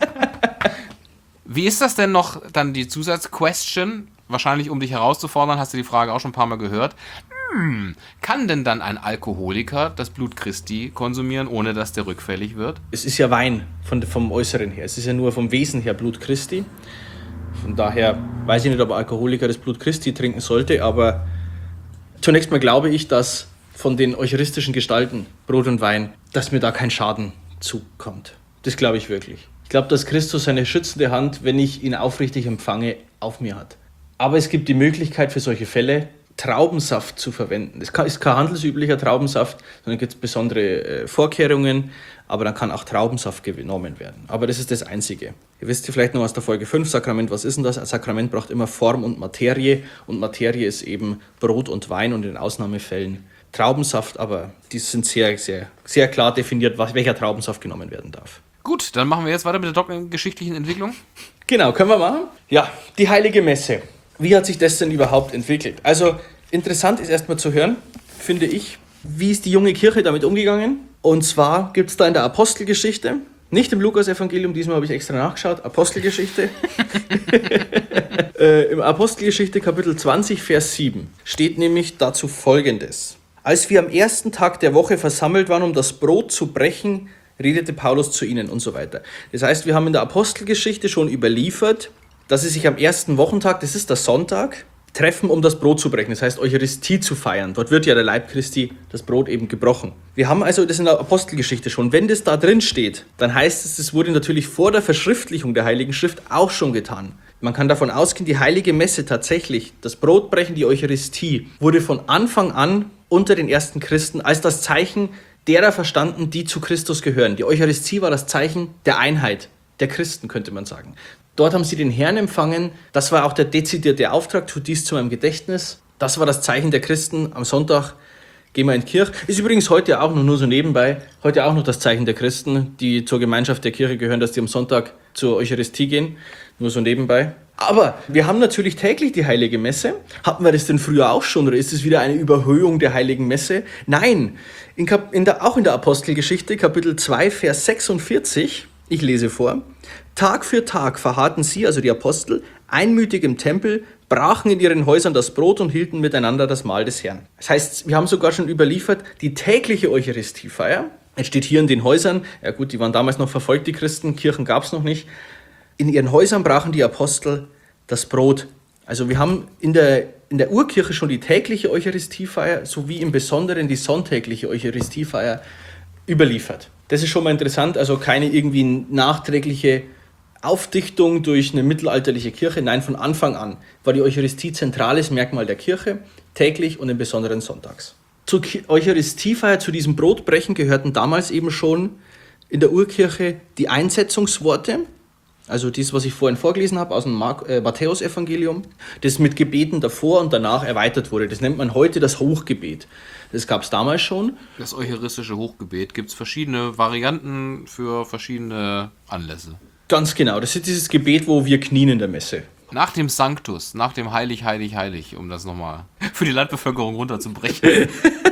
Wie ist das denn noch dann die Zusatz-Question? Wahrscheinlich, um dich herauszufordern, hast du die Frage auch schon ein paar Mal gehört. Hm, kann denn dann ein Alkoholiker das Blut Christi konsumieren, ohne dass der rückfällig wird? Es ist ja Wein von, vom Äußeren her. Es ist ja nur vom Wesen her Blut Christi. Von daher weiß ich nicht, ob ein Alkoholiker das Blut Christi trinken sollte, aber zunächst mal glaube ich, dass von den eucharistischen Gestalten, Brot und Wein, dass mir da kein Schaden zukommt. Das glaube ich wirklich. Ich glaube, dass Christus seine schützende Hand, wenn ich ihn aufrichtig empfange, auf mir hat. Aber es gibt die Möglichkeit für solche Fälle, Traubensaft zu verwenden. Das ist kein handelsüblicher Traubensaft, sondern gibt es besondere äh, Vorkehrungen, aber dann kann auch Traubensaft genommen werden. Aber das ist das Einzige. Ihr wisst ja vielleicht noch aus der Folge fünf, Sakrament, was ist denn das? Ein Sakrament braucht immer Form und Materie und Materie ist eben Brot und Wein und in Ausnahmefällen Traubensaft, aber die sind sehr, sehr, sehr klar definiert, was, welcher Traubensaft genommen werden darf. Gut, dann machen wir jetzt weiter mit der Dok- geschichtlichen Entwicklung. Genau, können wir machen? Ja, die Heilige Messe. Wie hat sich das denn überhaupt entwickelt? Also interessant ist erstmal zu hören, finde ich, wie ist die junge Kirche damit umgegangen? Und zwar gibt es da in der Apostelgeschichte, nicht im Lukas-Evangelium, diesmal habe ich extra nachgeschaut, Apostelgeschichte. äh, Im Apostelgeschichte Kapitel zwanzig, Vers sieben steht nämlich dazu Folgendes. Als wir am ersten Tag der Woche versammelt waren, um das Brot zu brechen, redete Paulus zu ihnen und so weiter. Das heißt, wir haben in der Apostelgeschichte schon überliefert, dass sie sich am ersten Wochentag, das ist der Sonntag, treffen, um das Brot zu brechen. Das heißt, Eucharistie zu feiern. Dort wird ja der Leib Christi, das Brot eben gebrochen. Wir haben also das in der Apostelgeschichte schon. Wenn das da drin steht, dann heißt es, es wurde natürlich vor der Verschriftlichung der Heiligen Schrift auch schon getan. Man kann davon ausgehen, die Heilige Messe tatsächlich, das Brotbrechen, die Eucharistie, wurde von Anfang an unter den ersten Christen als das Zeichen derer verstanden, die zu Christus gehören. Die Eucharistie war das Zeichen der Einheit der Christen, könnte man sagen. Dort haben sie den Herrn empfangen. Das war auch der dezidierte Auftrag, tut dies zu meinem Gedächtnis. Das war das Zeichen der Christen. Am Sonntag gehen wir in die Kirche. Ist übrigens heute auch noch, nur so nebenbei, heute auch noch das Zeichen der Christen, die zur Gemeinschaft der Kirche gehören, dass die am Sonntag zur Eucharistie gehen. Nur so nebenbei. Aber wir haben natürlich täglich die Heilige Messe. Hatten wir das denn früher auch schon oder ist es wieder eine Überhöhung der Heiligen Messe? Nein, in Kap- in der, auch in der Apostelgeschichte, Kapitel zwei, Vers sechsundvierzig, ich lese vor. Tag für Tag verharrten sie, also die Apostel, einmütig im Tempel, brachen in ihren Häusern das Brot und hielten miteinander das Mahl des Herrn. Das heißt, wir haben sogar schon überliefert, die tägliche Eucharistiefeier, es steht hier in den Häusern, ja gut, die waren damals noch verfolgt, die Christen, Kirchen gab es noch nicht, in ihren Häusern brachen die Apostel das Brot. Also wir haben in der, in der Urkirche schon die tägliche Eucharistiefeier sowie im Besonderen die sonntägliche Eucharistiefeier überliefert. Das ist schon mal interessant, also keine irgendwie nachträgliche Aufdichtung durch eine mittelalterliche Kirche. Nein, von Anfang an war die Eucharistie zentrales Merkmal der Kirche, täglich und im Besonderen sonntags. Zur Eucharistiefeier, zu diesem Brotbrechen gehörten damals eben schon in der Urkirche die Einsetzungsworte, also dies, was ich vorhin vorgelesen habe aus dem Mark- äh, Matthäus-Evangelium, das mit Gebeten davor und danach erweitert wurde. Das nennt man heute das Hochgebet. Das gab es damals schon. Das eucharistische Hochgebet, gibt es verschiedene Varianten für verschiedene Anlässe. Ganz genau, das ist dieses Gebet, wo wir knien in der Messe. Nach dem Sanctus, nach dem Heilig, Heilig, Heilig, um das nochmal für die Landbevölkerung runterzubrechen.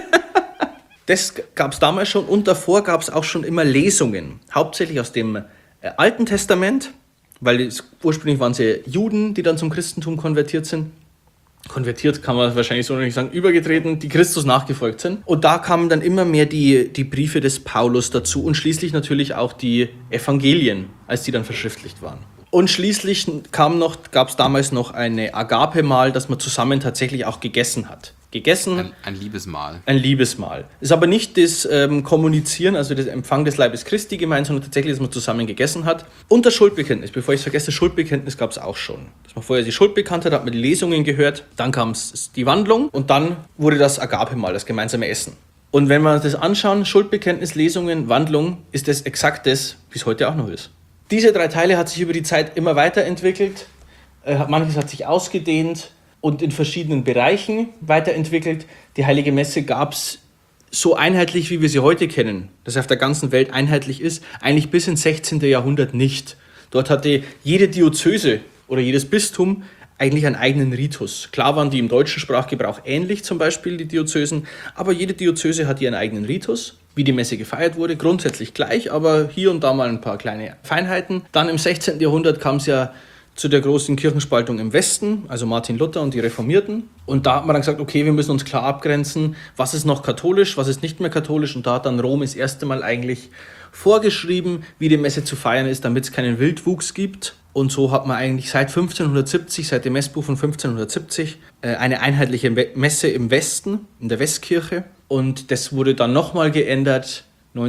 Das gab es damals schon und davor gab es auch schon immer Lesungen, hauptsächlich aus dem äh, Alten Testament, weil es, ursprünglich waren sie Juden, die dann zum Christentum konvertiert sind. Konvertiert kann man wahrscheinlich so noch nicht sagen, übergetreten, die Christus nachgefolgt sind. Und da kamen dann immer mehr die, die Briefe des Paulus dazu und schließlich natürlich auch die Evangelien, als die dann verschriftlicht waren. Und schließlich kam noch, gab es damals noch eine Agape-Mahl, dass man zusammen tatsächlich auch gegessen hat. Gegessen. Ein, ein Liebesmahl. Ein Liebesmahl. Ist aber nicht das ähm, Kommunizieren, also das Empfang des Leibes Christi gemeint, sondern tatsächlich, dass man zusammen gegessen hat. Und das Schuldbekenntnis, bevor ich es vergesse, das Schuldbekenntnis gab es auch schon. Dass man vorher die Schuld bekannt hat, hat man die Lesungen gehört, dann kam die Wandlung und dann wurde das Agape-Mahl, das gemeinsame Essen. Und wenn wir uns das anschauen, Schuldbekenntnis, Lesungen, Wandlung, ist das exakt das, wie es heute auch noch ist. Diese drei Teile hat sich über die Zeit immer weiterentwickelt, äh, manches hat sich ausgedehnt und in verschiedenen Bereichen weiterentwickelt. Die Heilige Messe gab es so einheitlich, wie wir sie heute kennen, dass auf der ganzen Welt einheitlich ist, eigentlich bis ins sechzehnten. Jahrhundert nicht. Dort hatte jede Diözese oder jedes Bistum eigentlich einen eigenen Ritus. Klar waren die im deutschen Sprachgebrauch ähnlich, zum Beispiel die Diözesen, aber jede Diözese hat ihren eigenen Ritus, wie die Messe gefeiert wurde, grundsätzlich gleich, aber hier und da mal ein paar kleine Feinheiten. Dann im sechzehnten. Jahrhundert kam es ja zu der großen Kirchenspaltung im Westen, also Martin Luther und die Reformierten. Und da hat man dann gesagt, okay, wir müssen uns klar abgrenzen, was ist noch katholisch, was ist nicht mehr katholisch. Und da hat dann Rom das erste Mal eigentlich vorgeschrieben, wie die Messe zu feiern ist, damit es keinen Wildwuchs gibt. Und so hat man eigentlich seit fünfzehnhundertsiebzig, seit dem Messbuch von fünfzehnhundertsiebzig, eine einheitliche Messe im Westen, in der Westkirche. Und das wurde dann nochmal geändert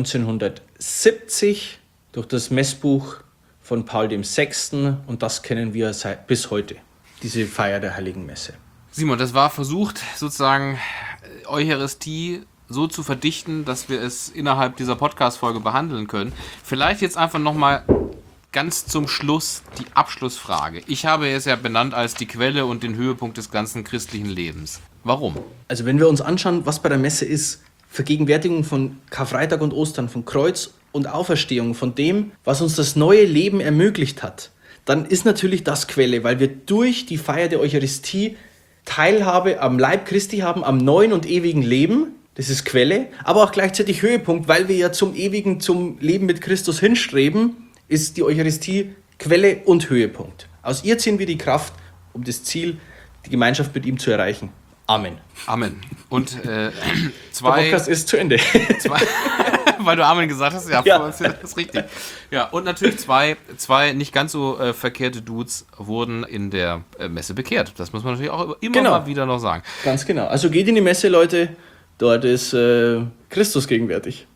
neunzehnhundertsiebzig durch das Messbuch von Paul der Sechste. Und das kennen wir seit bis heute, diese Feier der Heiligen Messe. Simon, das war versucht, sozusagen Eucharistie so zu verdichten, dass wir es innerhalb dieser Podcast-Folge behandeln können. Vielleicht jetzt einfach nochmal ganz zum Schluss die Abschlussfrage. Ich habe es ja benannt als die Quelle und den Höhepunkt des ganzen christlichen Lebens. Warum? Also wenn wir uns anschauen, was bei der Messe ist, Vergegenwärtigung von Karfreitag und Ostern, von Kreuz und Auferstehung, von dem, was uns das neue Leben ermöglicht hat, dann ist natürlich das Quelle, weil wir durch die Feier der Eucharistie Teilhabe am Leib Christi haben, am neuen und ewigen Leben. Das ist Quelle, aber auch gleichzeitig Höhepunkt, weil wir ja zum ewigen, zum Leben mit Christus hinstreben, ist die Eucharistie Quelle und Höhepunkt. Aus ihr ziehen wir die Kraft, um das Ziel, die Gemeinschaft mit ihm zu erreichen. Amen. Amen. Und äh, zwei... Der Podcast ist zu Ende. Zwei, weil du Amen gesagt hast, ja, Ja. das ist richtig. Ja, und natürlich zwei, zwei nicht ganz so äh, verkehrte Dudes wurden in der äh, Messe bekehrt. Das muss man natürlich auch immer Genau. mal wieder noch sagen. Ganz genau. Also geht in die Messe, Leute. Dort ist äh, Christus gegenwärtig.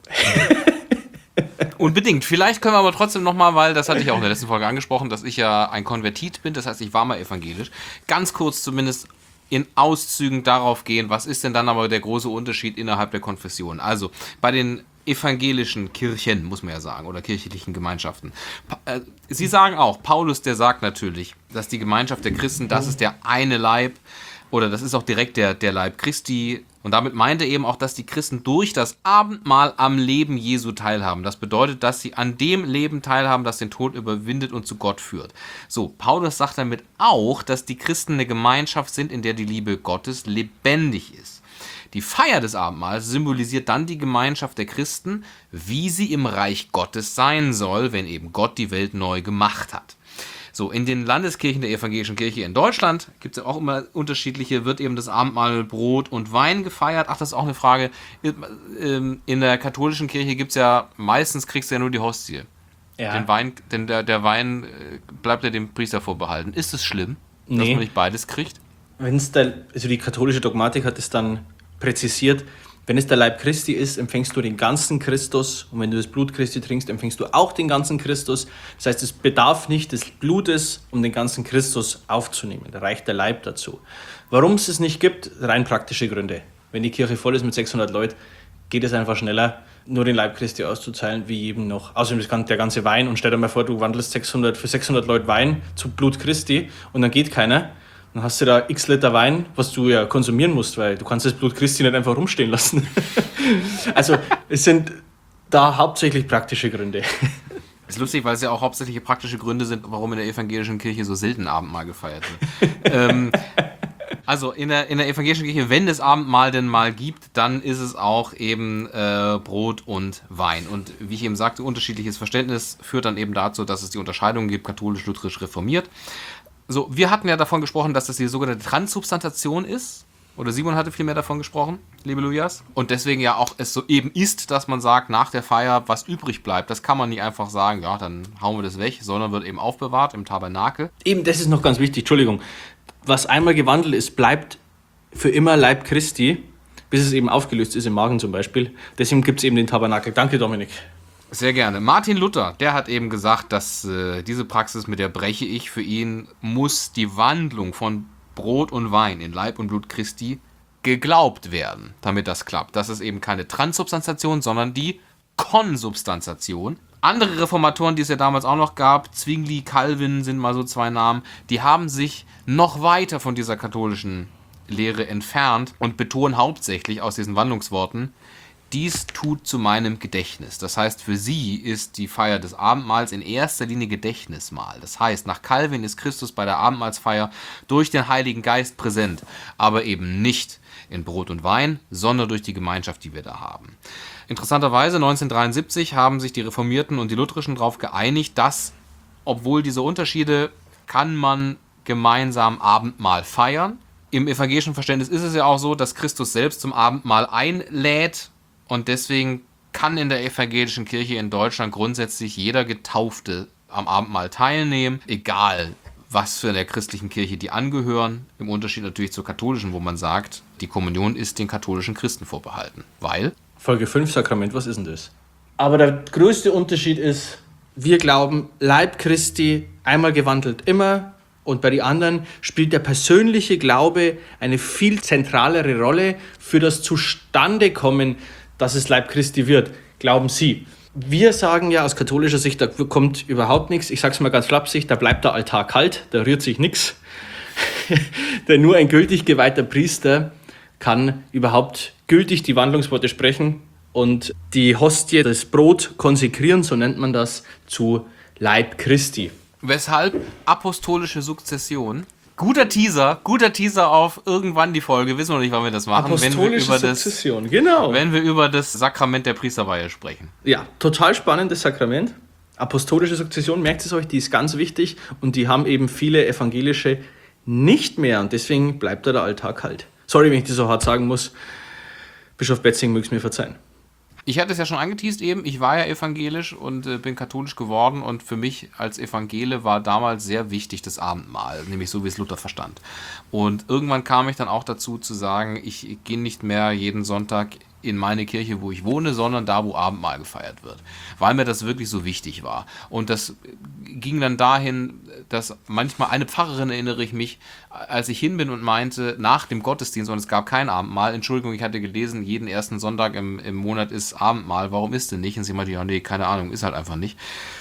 Unbedingt. Vielleicht können wir aber trotzdem nochmal, weil das hatte ich auch in der letzten Folge angesprochen, dass ich ja ein Konvertit bin, das heißt, ich war mal evangelisch, ganz kurz zumindest in Auszügen darauf gehen, was ist denn dann aber der große Unterschied innerhalb der Konfession. Also bei den evangelischen Kirchen, muss man ja sagen, oder kirchlichen Gemeinschaften. Pa- äh, Sie sagen auch, Paulus, der sagt natürlich, dass die Gemeinschaft der Christen, das ist der eine Leib, oder das ist auch direkt der, der Leib Christi. Und damit meint er eben auch, dass die Christen durch das Abendmahl am Leben Jesu teilhaben. Das bedeutet, dass sie an dem Leben teilhaben, das den Tod überwindet und zu Gott führt. So, Paulus sagt damit auch, dass die Christen eine Gemeinschaft sind, in der die Liebe Gottes lebendig ist. Die Feier des Abendmahls symbolisiert dann die Gemeinschaft der Christen, wie sie im Reich Gottes sein soll, wenn eben Gott die Welt neu gemacht hat. So, in den Landeskirchen der evangelischen Kirche in Deutschland gibt es ja auch immer unterschiedliche, wird eben das Abendmahl mit Brot und Wein gefeiert. Ach, das ist auch eine Frage. In der katholischen Kirche gibt es ja, meistens kriegst du ja nur die Hostie. Ja. Den Wein, denn der, der Wein bleibt ja dem Priester vorbehalten. Ist es schlimm, dass Nee. man nicht beides kriegt? Wenn es der, also die katholische Dogmatik hat es dann präzisiert, wenn es der Leib Christi ist, empfängst du den ganzen Christus, und wenn du das Blut Christi trinkst, empfängst du auch den ganzen Christus. Das heißt, es bedarf nicht des Blutes, um den ganzen Christus aufzunehmen. Da reicht der Leib dazu. Warum es es nicht gibt, rein praktische Gründe. Wenn die Kirche voll ist mit sechshundert Leuten, geht es einfach schneller, nur den Leib Christi auszuzahlen, wie eben noch. Außerdem das ganze, der ganze Wein, und stell dir mal vor, du wandelst sechshundert, für sechshundert Leute Wein zu Blut Christi und dann geht keiner. Dann hast du da x Liter Wein, was du ja konsumieren musst, weil du kannst das Blut Christi nicht einfach rumstehen lassen. Also es sind da hauptsächlich praktische Gründe. Ist lustig, weil es ja auch hauptsächlich praktische Gründe sind, warum in der evangelischen Kirche so selten Abendmahl gefeiert wird. ähm, also in der, in der evangelischen Kirche, wenn es Abendmahl denn mal gibt, dann ist es auch eben äh, Brot und Wein. Und wie ich eben sagte, unterschiedliches Verständnis führt dann eben dazu, dass es die Unterscheidung gibt, katholisch, lutherisch, reformiert. So, wir hatten ja davon gesprochen, dass das die sogenannte Transsubstantation ist. Oder Simon hatte viel mehr davon gesprochen, liebe Lujas. Und deswegen ja auch es so eben ist, dass man sagt, nach der Feier, was übrig bleibt, das kann man nicht einfach sagen, ja, dann hauen wir das weg, sondern wird eben aufbewahrt im Tabernakel. Eben, das ist noch ganz wichtig, Entschuldigung. Was einmal gewandelt ist, bleibt für immer Leib Christi, bis es eben aufgelöst ist im Magen zum Beispiel. Deswegen gibt es eben den Tabernakel. Danke, Dominik. Sehr gerne. Martin Luther, der hat eben gesagt, dass äh, diese Praxis, mit der breche ich, für ihn muss die Wandlung von Brot und Wein in Leib und Blut Christi geglaubt werden, damit das klappt. Das ist eben keine Transsubstantiation, sondern die Konsubstantiation. Andere Reformatoren, die es ja damals auch noch gab, Zwingli, Calvin sind mal so zwei Namen, die haben sich noch weiter von dieser katholischen Lehre entfernt und betonen hauptsächlich aus diesen Wandlungsworten dies tut zu meinem Gedächtnis. Das heißt, für sie ist die Feier des Abendmahls in erster Linie Gedächtnismahl. Das heißt, nach Calvin ist Christus bei der Abendmahlsfeier durch den Heiligen Geist präsent, aber eben nicht in Brot und Wein, sondern durch die Gemeinschaft, die wir da haben. Interessanterweise neunzehnhundertdreiundsiebzig haben sich die Reformierten und die Lutherischen darauf geeinigt, dass, obwohl diese Unterschiede, kann man gemeinsam Abendmahl feiern. Im evangelischen Verständnis ist es ja auch so, dass Christus selbst zum Abendmahl einlädt und deswegen kann in der evangelischen Kirche in Deutschland grundsätzlich jeder Getaufte am Abendmahl teilnehmen, egal was für der christlichen Kirche die angehören. Im Unterschied natürlich zur katholischen, wo man sagt, die Kommunion ist den katholischen Christen vorbehalten. Weil? Folge fünf, Sakrament, was ist denn das? Aber der größte Unterschied ist, wir glauben, Leib Christi, einmal gewandelt, immer. Und bei den anderen spielt der persönliche Glaube eine viel zentralere Rolle für das Zustandekommen, dass es Leib Christi wird, glauben Sie. Wir sagen ja aus katholischer Sicht, da kommt überhaupt nichts. Ich sage es mal ganz flapsig, da bleibt der Altar kalt, da rührt sich nichts. Denn nur ein gültig geweihter Priester kann überhaupt gültig die Wandlungsworte sprechen und die Hostie, das Brot konsekrieren, so nennt man das, zu Leib Christi. Weshalb apostolische Sukzession. Guter Teaser, guter Teaser auf irgendwann die Folge. Wissen wir noch nicht, wann wir das machen. Apostolische wenn wir über Sukzession, das, genau. Wenn wir über das Sakrament der Priesterweihe sprechen. Ja, total spannendes Sakrament. Apostolische Sukzession, merkt es euch, die ist ganz wichtig und die haben eben viele Evangelische nicht mehr und deswegen bleibt da der Altar kalt. Sorry, wenn ich das so hart sagen muss. Bischof Betzing, möge es mir verzeihen. Ich hatte es ja schon angeteast eben, ich war ja evangelisch und äh, bin katholisch geworden und für mich als Evangele war damals sehr wichtig das Abendmahl, nämlich so wie es Luther verstand. Und irgendwann kam ich dann auch dazu zu sagen, ich, ich gehe nicht mehr jeden Sonntag in meine Kirche, wo ich wohne, sondern da, wo Abendmahl gefeiert wird, weil mir das wirklich so wichtig war. Und das ging dann dahin, dass manchmal eine Pfarrerin, erinnere ich mich, als ich hin bin und meinte, nach dem Gottesdienst, und es gab kein Abendmahl, Entschuldigung, ich hatte gelesen, jeden ersten Sonntag im, im Monat ist Abendmahl, warum ist denn nicht? Und sie meinte, ja, nee, keine Ahnung, ist halt einfach nicht.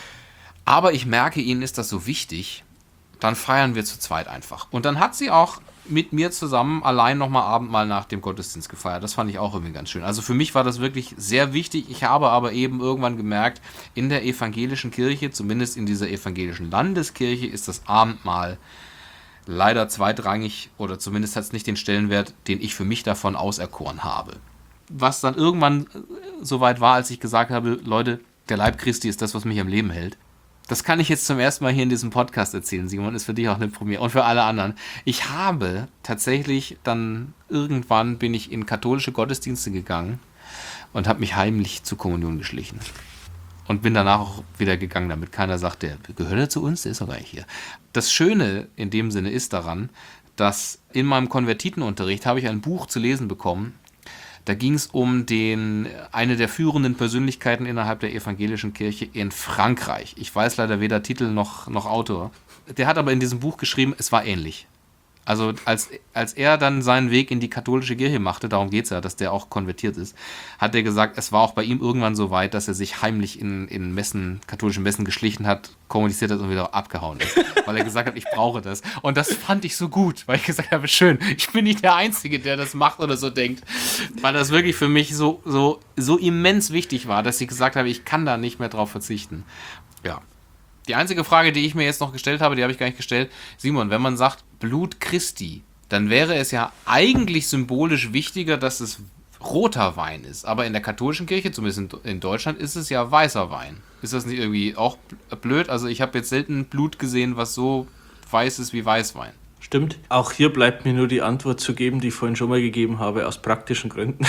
Aber ich merke, Ihnen ist das so wichtig, dann feiern wir zu zweit einfach. Und dann hat sie auch mit mir zusammen allein nochmal Abendmahl nach dem Gottesdienst gefeiert. Das fand ich auch irgendwie ganz schön. Also für mich war das wirklich sehr wichtig. Ich habe aber eben irgendwann gemerkt, in der evangelischen Kirche, zumindest in dieser evangelischen Landeskirche, ist das Abendmahl leider zweitrangig oder zumindest hat es nicht den Stellenwert, den ich für mich davon auserkoren habe. Was dann irgendwann soweit war, als ich gesagt habe, Leute, der Leib Christi ist das, was mich am Leben hält. Das kann ich jetzt zum ersten Mal hier in diesem Podcast erzählen, Simon, ist für dich auch eine Premiere und für alle anderen. Ich habe tatsächlich dann irgendwann bin ich in katholische Gottesdienste gegangen und habe mich heimlich zur Kommunion geschlichen. Und bin danach auch wieder gegangen, damit keiner sagt, der gehört er zu uns, der ist doch gar nicht hier. Das Schöne in dem Sinne ist daran, dass in meinem Konvertitenunterricht habe ich ein Buch zu lesen bekommen. Da ging es um den, eine der führenden Persönlichkeiten innerhalb der evangelischen Kirche in Frankreich. Ich weiß leider weder Titel noch, noch Autor. Der hat aber in diesem Buch geschrieben, es war ähnlich. Also als, als er dann seinen Weg in die katholische Kirche machte, darum geht es ja, dass der auch konvertiert ist, hat er gesagt, es war auch bei ihm irgendwann so weit, dass er sich heimlich in, in Messen, katholischen Messen geschlichen hat, kommuniziert hat und wieder abgehauen ist. Weil er gesagt hat, ich brauche das. Und das fand ich so gut, weil ich gesagt habe, schön, ich bin nicht der Einzige, der das macht oder so denkt. Weil das wirklich für mich so, so, so immens wichtig war, dass ich gesagt habe, ich kann da nicht mehr drauf verzichten. Ja. Die einzige Frage, die ich mir jetzt noch gestellt habe, die habe ich gar nicht gestellt. Simon, wenn man sagt Blut Christi, dann wäre es ja eigentlich symbolisch wichtiger, dass es roter Wein ist. Aber in der katholischen Kirche, zumindest in Deutschland, ist es ja weißer Wein. Ist das nicht irgendwie auch blöd? Also ich habe jetzt selten Blut gesehen, was so weiß ist wie Weißwein. Stimmt. Auch hier bleibt mir nur die Antwort zu geben, die ich vorhin schon mal gegeben habe, aus praktischen Gründen.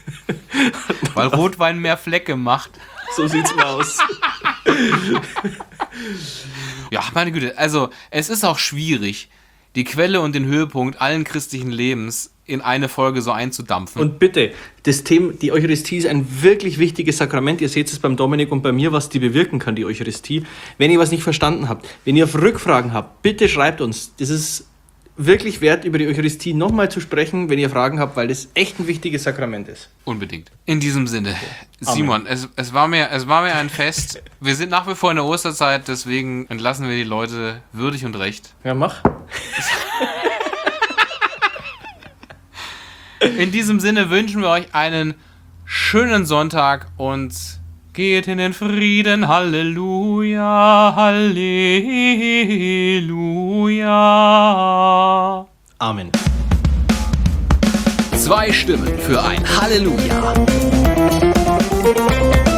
Weil Rotwein mehr Flecke macht. So sieht's mal aus. Ja, meine Güte, also es ist auch schwierig, die Quelle und den Höhepunkt allen christlichen Lebens in eine Folge so einzudampfen. Und bitte, das Thema, die Eucharistie ist ein wirklich wichtiges Sakrament. Ihr seht es beim Dominik und bei mir, was die bewirken kann, die Eucharistie. Wenn ihr was nicht verstanden habt, wenn ihr Rückfragen habt, bitte schreibt uns. Das ist wirklich wert, über die Eucharistie nochmal zu sprechen, wenn ihr Fragen habt, weil das echt ein wichtiges Sakrament ist. Unbedingt. In diesem Sinne, Amen. Simon, es, es, war mir, es war mir ein Fest. Wir sind nach wie vor in der Osterzeit, deswegen entlassen wir die Leute würdig und recht. Ja, mach. In diesem Sinne wünschen wir euch einen schönen Sonntag und geht in den Frieden. Halleluja, Halleluja. Amen. Zwei Stimmen für ein Halleluja.